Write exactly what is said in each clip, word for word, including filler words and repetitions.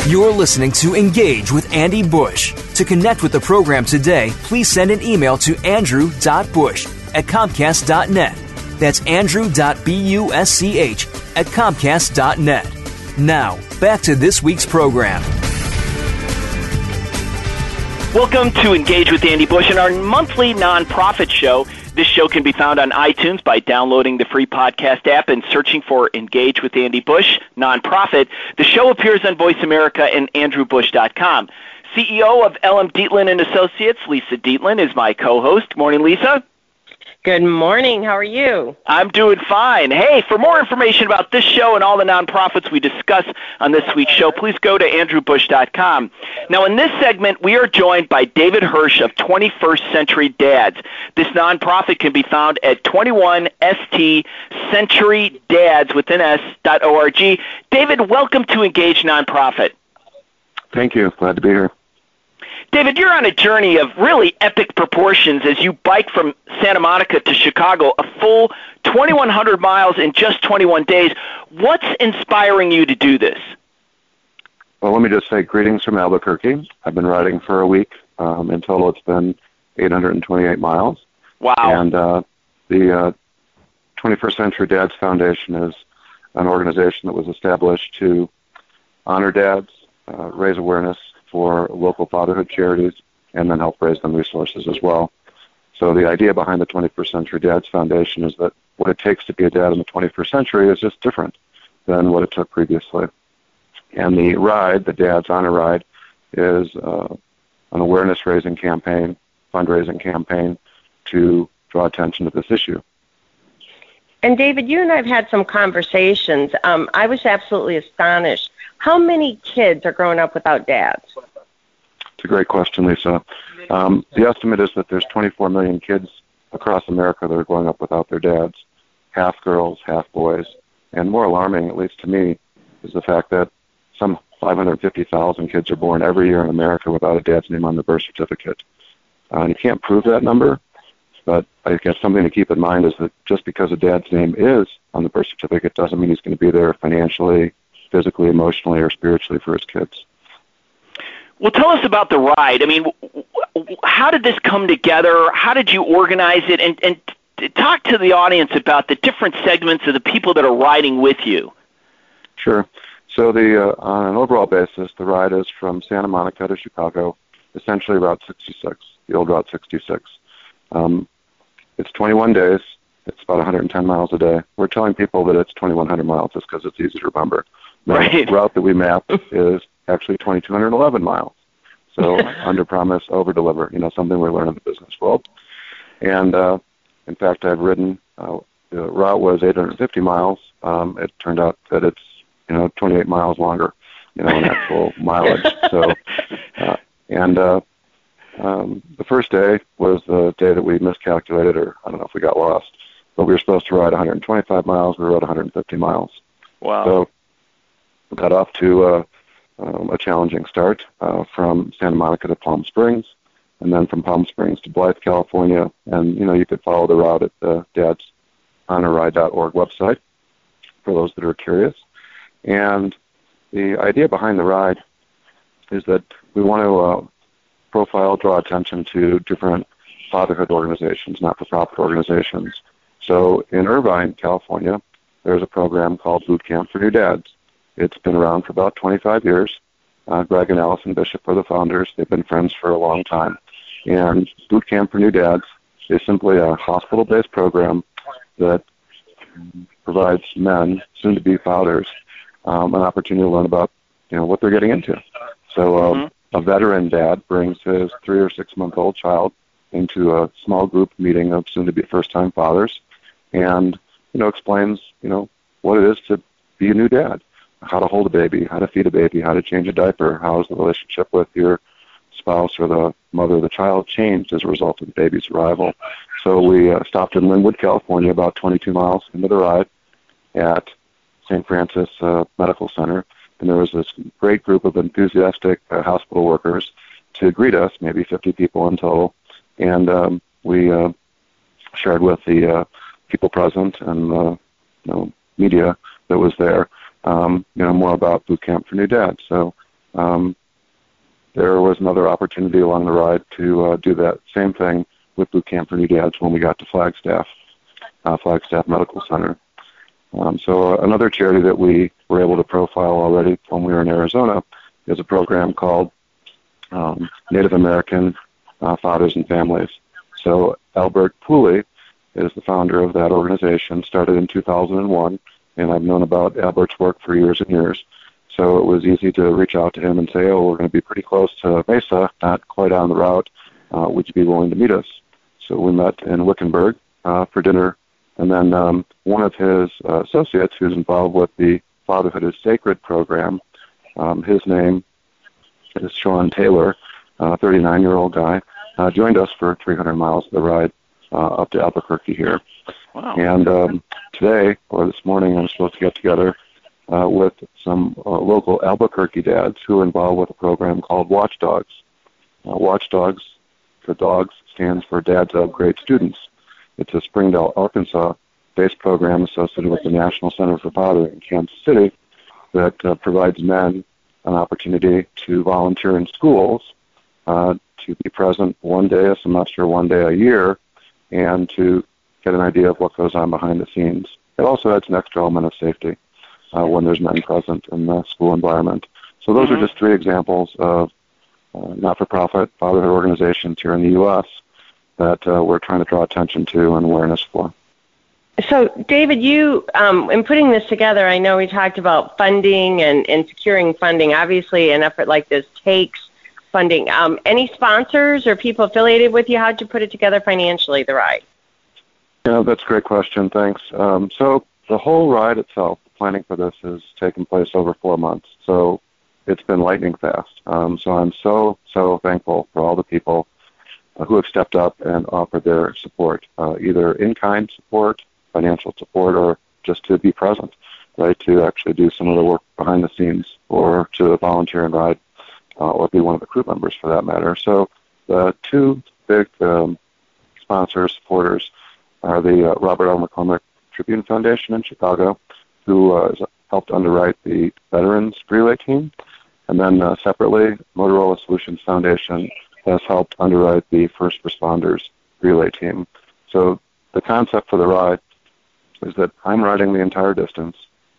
You're listening to Engage with Andy Bush. To connect with the program today, please send an email to andrew dot bush at comcast dot net. That's andrew dot busch at comcast dot net. Now, back to this week's program. Welcome to Engage with Andy Bush and our monthly nonprofit show. This show can be found on iTunes by downloading the free podcast app and searching for Engage with Andy Bush, nonprofit. The show appears on Voice America and andrew bush dot com. C E O of L M Dietland and Associates, Lisa Dietland, is my co-host. Morning, Lisa. Good morning. How are you? I'm doing fine. Hey, for more information about this show and all the nonprofits we discuss on this week's show, please go to andrew bush dot com. Now, in this segment, we are joined by David Hirsch of twenty-first Century Dads. This nonprofit can be found at twenty-one S T Century Dads with an S dot org. David, welcome to Engage Nonprofit. Thank you. Glad to be here. David, you're on a journey of really epic proportions as you bike from Santa Monica to Chicago, a full twenty-one hundred miles in just twenty-one days. What's inspiring you to do this? Well, let me just say greetings from Albuquerque. I've been riding for a week. Um, in total, it's been eight hundred twenty-eight miles. Wow. And uh, the uh, twenty-first Century Dads Foundation is an organization that was established to honor dads, uh, raise awareness for local fatherhood charities, and then help raise them resources as well. So the idea behind the twenty-first Century Dads Foundation is that what it takes to be a dad in the twenty-first century is just different than what it took previously. And the ride, the Dads Honor Ride, is uh, an awareness-raising campaign, fundraising campaign to draw attention to this issue. And David, you and I have had some conversations. Um, I was absolutely astonished. How many kids are growing up without dads? It's a great question, Lisa. Um, the estimate is that there's twenty-four million kids across America that are growing up without their dads, half girls, half boys. And more alarming, at least to me, is the fact that some five hundred fifty thousand kids are born every year in America without a dad's name on the birth certificate. Uh, and you can't prove that number, but I guess something to keep in mind is that just because a dad's name is on the birth certificate doesn't mean he's going to be there financially, physically, emotionally, or spiritually for his kids. Well, tell us about the ride. I mean, how did this come together? How did you organize it? And, and talk to the audience about the different segments of the people that are riding with you. Sure. So the uh, on an overall basis, the ride is from Santa Monica to Chicago, essentially Route sixty-six, the old Route sixty-six. Um, it's twenty-one days. It's about one hundred ten miles a day. We're telling people that it's twenty-one hundred miles just because it's easy to remember. The right. route that we map is actually two thousand two hundred eleven miles. So under promise, over deliver, you know, something we learn in the business world. And uh, in fact, I've ridden, uh, the route was eight hundred fifty miles. Um, it turned out that it's, you know, twenty-eight miles longer, you know, in actual mileage. So, uh, and uh, um, the first day was the day that we miscalculated, or I don't know if we got lost, but we were supposed to ride one hundred twenty-five miles. We rode one hundred fifty miles. Wow. So we got off to uh, um, a challenging start uh, from Santa Monica to Palm Springs, and then from Palm Springs to Blythe, California. And, you know, you could follow the route at the dads honor ride dot org website for those that are curious. And the idea behind the ride is that we want to uh, profile, draw attention to different fatherhood organizations, not-for-profit organizations. So in Irvine, California, there's a program called Boot Camp for New Dads. It's been around for about twenty-five years. Uh, Greg and Allison Bishop are the founders. They've been friends for a long time. And Boot Camp for New Dads is simply a hospital-based program that provides men, soon-to-be fathers, um, an opportunity to learn about, you know, what they're getting into. So uh, mm-hmm. a veteran dad brings his three or six-month-old child into a small group meeting of soon-to-be first-time fathers, and you know explains you know what it is to be a new dad, how to hold a baby, how to feed a baby, how to change a diaper, how is the relationship with your spouse or the mother of the child changed as a result of the baby's arrival. So we uh, stopped in Linwood, California, about twenty-two miles into the ride at Saint Francis uh, Medical Center, and there was this great group of enthusiastic uh, hospital workers to greet us, maybe fifty people in total, and um, we uh, shared with the uh, people present and the uh, you know, media that was there, um, you know, more about Boot Camp for New Dads. So um, there was another opportunity along the ride to uh, do that same thing with Boot Camp for New Dads when we got to Flagstaff, uh, Flagstaff Medical Center. Um, so uh, another charity that we were able to profile already when we were in Arizona is a program called um, Native American uh, Fathers and Families. So Albert Pooley is the founder of that organization, started in two thousand one, and I've known about Albert's work for years and years. So it was easy to reach out to him and say, oh, we're going to be pretty close to Mesa, not quite on the route. Uh, would you be willing to meet us? So we met in Wickenburg uh, for dinner. And then um, one of his uh, associates who's involved with the Fatherhood is Sacred program, um, his name is Sean Taylor, a thirty-nine-year-old guy, uh, joined us for three hundred miles of the ride uh, up to Albuquerque here. Wow. And um, today, or this morning, I'm supposed to get together uh, with some uh, local Albuquerque dads who are involved with a program called Watchdogs. Uh, Watchdogs for dogs stands for Dads Upgrade Students. It's a Springdale, Arkansas-based program associated with the National Center for Fathering in Kansas City that uh, provides men an opportunity to volunteer in schools, uh, to be present one day a semester, one day a year, and to get an idea of what goes on behind the scenes. It also adds an extra element of safety uh, when there's men present in the school environment. So those mm-hmm. are just three examples of uh, not-for-profit fatherhood organizations here in the U S that uh, we're trying to draw attention to and awareness for. So, David, you, um, in putting this together, I know we talked about funding and, and securing funding. Obviously, an effort like this takes funding. Um, any sponsors or people affiliated with you? How'd you put it together financially, the ride? Yeah, that's a great question. Thanks. Um, so the whole ride itself, the planning for this, has taken place over four months. So it's been lightning fast. Um, so I'm so, so thankful for all the people uh, who have stepped up and offered their support, uh, either in-kind support, financial support, or just to be present, right, to actually do some of the work behind the scenes, or to volunteer and ride, uh, or be one of the crew members for that matter. So the two big um, sponsors, supporters, are the uh, Robert R. McCormick Tribune Foundation in Chicago, who uh, has helped underwrite the Veterans Relay Team, and then uh, separately, Motorola Solutions Foundation has helped underwrite the First Responders Relay Team. So the concept for the ride is that I'm riding the entire distance.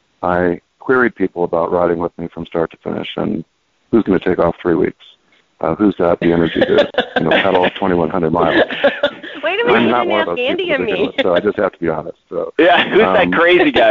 I queried people about riding with me from start to finish, and who's going to take off three weeks? Uh, who's got the energy to, you know, pedal twenty-one hundred miles? Wait a minute, I'm you not didn't one of ask those Andy people and me. so I just have to be honest. So, yeah, who's um, that crazy guy,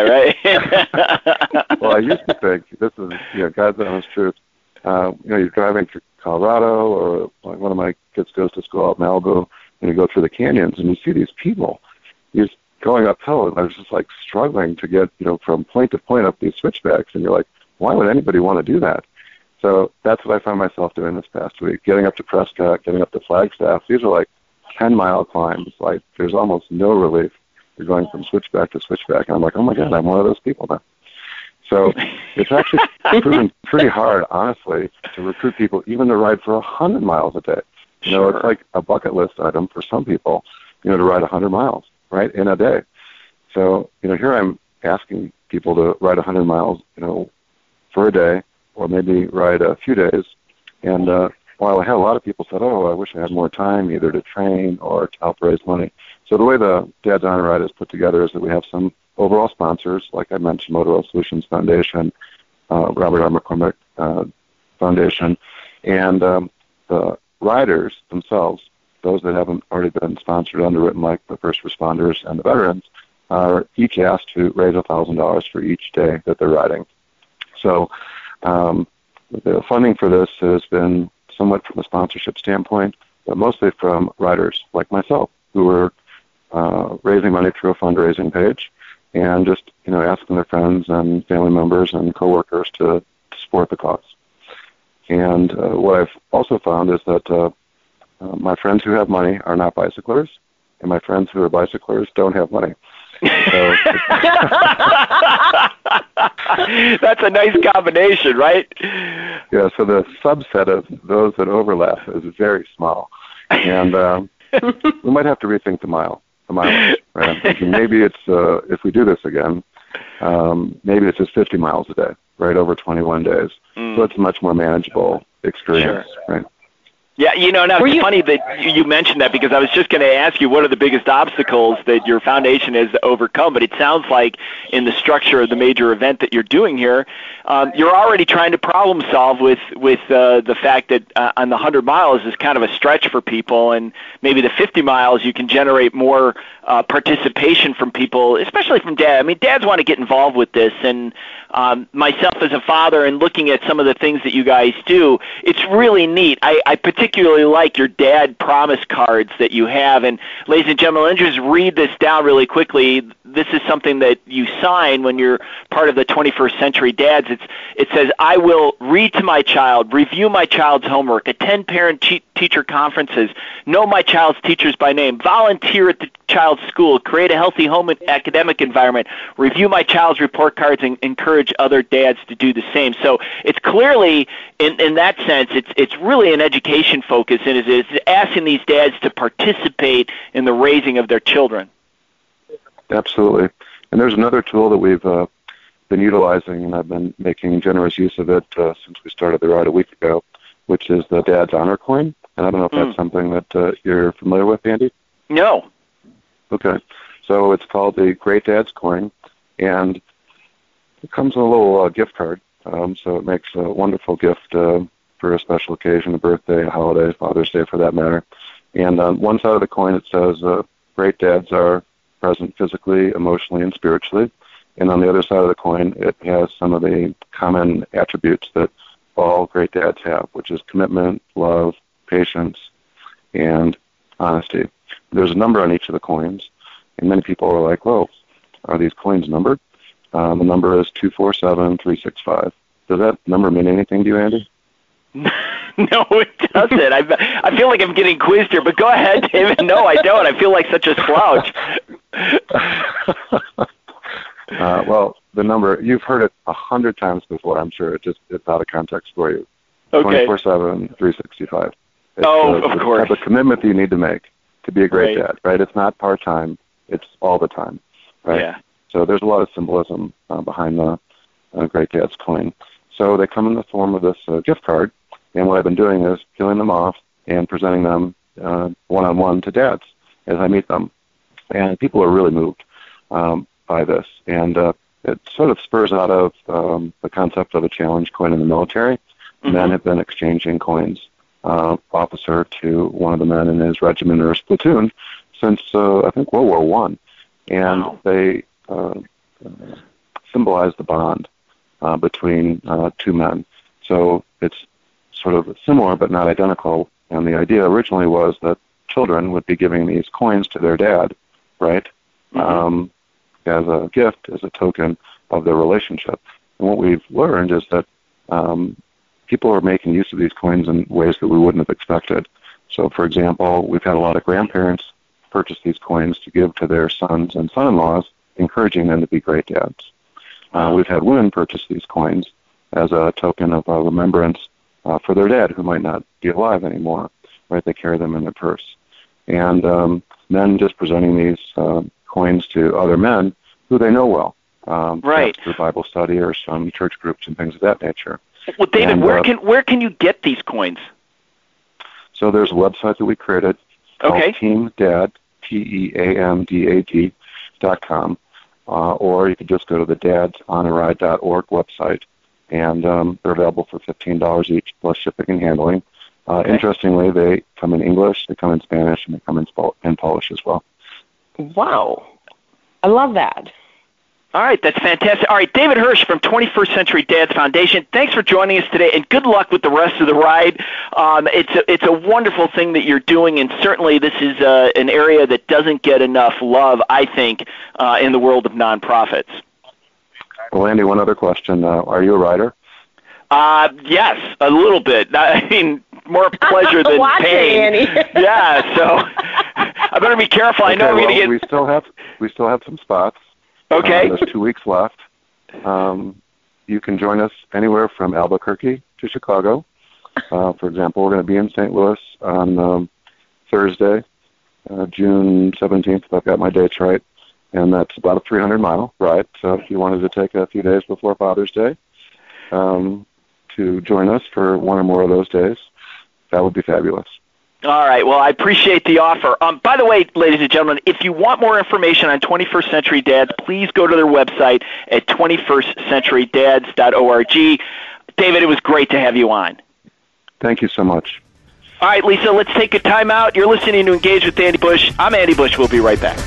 right? Well, I used to think, this is, you know, God's honest truth, uh, you know, you're driving through Colorado, or like one of my kids goes to school out in Malibu, and you go through the canyons, and you see these people, you're going uphill, and I was just like struggling to get, you know, from point to point up these switchbacks, and you're like, why would anybody want to do that? So that's what I found myself doing this past week, getting up to Prescott, getting up to Flagstaff. These are like ten-mile climbs. Like, there's almost no relief. You're going from switchback to switchback, and I'm like, oh, my God, I'm one of those people now. So it's actually proven pretty hard, honestly, to recruit people even to ride for one hundred miles a day. You know, Sure. It's like a bucket list item for some people, you know, to ride one hundred miles, right, in a day. So, you know, here I'm asking people to ride one hundred miles, you know, for a day, or maybe ride a few days. And uh, while I had a lot of people said, oh, I wish I had more time either to train or to help raise money. So the way the Dad's Honor Ride is put together is that we have some overall sponsors, like I mentioned, Motorola Solutions Foundation, uh, Robert R. McCormick uh, Foundation, and um, the riders themselves, those that haven't already been sponsored, underwritten, like the first responders and the veterans, are each asked to raise one thousand dollars for each day that they're riding. So um, the funding for this has been somewhat from a sponsorship standpoint, but mostly from riders like myself who are uh, raising money through a fundraising page and just, you know, asking their friends and family members and coworkers to, to support the cause. And uh, what I've also found is that uh, uh, my friends who have money are not bicyclers, and my friends who are bicyclers don't have money. So, that's a nice combination, right? Yeah, so the subset of those that overlap is very small. And um, we might have to rethink the mile, the mileage, right? I'm thinking maybe it's, uh, if we do this again, um, maybe it's just fifty miles a day, right, over twenty-one days. Mm. So it's a much more manageable experience, sure. right? Yeah, you know, now it's you, funny that you mentioned that because I was just going to ask you what are the biggest obstacles that your foundation has overcome, but it sounds like in the structure of the major event that you're doing here, um, you're already trying to problem solve with, with uh, the fact that uh, on the one hundred miles is kind of a stretch for people, and maybe the fifty miles you can generate more uh, participation from people, especially from dad. I mean, dads want to get involved with this, and um, myself as a father and looking at some of the things that you guys do, it's really neat. I, I particularly like your dad promise cards that you have. And ladies and gentlemen, let me just read this down really quickly. This is something that you sign when you're part of the twenty-first Century Dads. It's, it says, I will read to my child, review my child's homework, attend parent-teacher conferences, know my child's teachers by name, volunteer at the child's school, create a healthy home and academic environment, review my child's report cards, and encourage other dads to do the same. So it's clearly, in, in that sense, it's it's really an education focus, and it's, it's asking these dads to participate in the raising of their children. Absolutely. And there's another tool that we've uh, been utilizing, and I've been making generous use of it uh, since we started the ride a week ago, which is the Dad's Honor Coin. And I don't know if mm. that's something that uh, you're familiar with, Andy? No. Okay. So it's called the Great Dad's Coin, and it comes with a little uh, gift card. Um, so it makes a wonderful gift uh, for a special occasion, a birthday, a holiday, Father's Day for that matter. And on one side of the coin it says, uh, great dads are present physically, emotionally, and spiritually. And on the other side of the coin, it has some of the common attributes that all great dads have, which is commitment, love, patience, and honesty. There's a number on each of the coins, and many people are like, whoa, are these coins numbered? Um, the number is two four seven three six five. Does that number mean anything to you, Andy? No, it doesn't. I, I feel like I'm getting quizzed here, but go ahead, David. No, I don't. I feel like such a slouch. uh, well, the number, you've heard it a hundred times before, I'm sure. It just it's out of context for you. Okay. twenty-four seven, three sixty-five. It's, oh, uh, of course. It's the type of commitment that you need to make to be a great right. dad, right? It's not part-time. It's all the time, right? Yeah. So there's a lot of symbolism uh, behind the uh, Great Dad's Coin. So they come in the form of this uh, gift card, and what I've been doing is peeling them off and presenting them uh, one-on-one to dads as I meet them. And people are really moved um, by this. And uh, it sort of spurs out of um, the concept of a challenge coin in the military. Mm-hmm. Men have been exchanging coins, uh, officer to one of the men in his regiment or his platoon, since, uh, I think, World War One. And wow. they uh, uh, symbolize the bond uh, between uh, two men. So it's sort of similar but not identical. And the idea originally was that children would be giving these coins to their dad, right, mm-hmm. um, as a gift, as a token of their relationship. And what we've learned is that um, people are making use of these coins in ways that we wouldn't have expected. So, for example, we've had a lot of grandparents purchase these coins to give to their sons and son-in-laws, encouraging them to be great dads. Uh, we've had women purchase these coins as a token of uh, remembrance uh, for their dad, who might not be alive anymore, right? They carry them in their purse. And um, men just presenting these uh, coins to other men who they know well, um, right? Through Bible study or some church groups and things of that nature. Well, David, and, where uh, can where can you get these coins? So there's a website that we created okay. called Team Dad, T E A M D A D dot com, uh, or you could just go to the dads honor ride dot org website, and um, they're available for fifteen dollars each plus shipping and handling. Uh, okay. Interestingly, they come in English, they come in Spanish, and they come in, Sp- in Polish as well. Wow. I love that. All right, that's fantastic. All right, David Hirsch from twenty-first Century Dads Foundation, thanks for joining us today, and good luck with the rest of the ride. Um, it's, a, it's a wonderful thing that you're doing, and certainly this is uh, an area that doesn't get enough love, I think, uh, in the world of nonprofits. Well, Andy, one other question. Uh, are you a rider? Uh, yes, a little bit. I mean, more pleasure than Watch pain. It, Annie. Yeah, so I better be careful. Okay, I know I'm well, going to get... we still have we still have some spots. Okay. Uh, there's two weeks left. Um, you can join us anywhere from Albuquerque to Chicago. Uh, for example, we're going to be in Saint Louis on um, Thursday, uh, June seventeenth, if I've got my dates right, and that's about a three hundred mile ride. So if you wanted to take a few days before Father's Day, um, to join us for one or more of those days, that would be fabulous. All right. Well, I appreciate the offer. Um, by the way, ladies and gentlemen, if you want more information on twenty-first Century Dads, please go to their website at twenty-first century dads dot org. David, it was great to have you on. Thank you so much. All right, Lisa, let's take a time out. You're listening to Engage with Andy Bush. I'm Andy Bush. We'll be right back.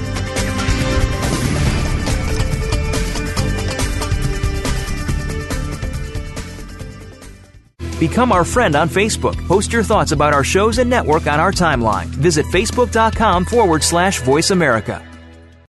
Become our friend on Facebook. Post your thoughts about our shows and network on our timeline. Visit facebook.com forward slash Voice America.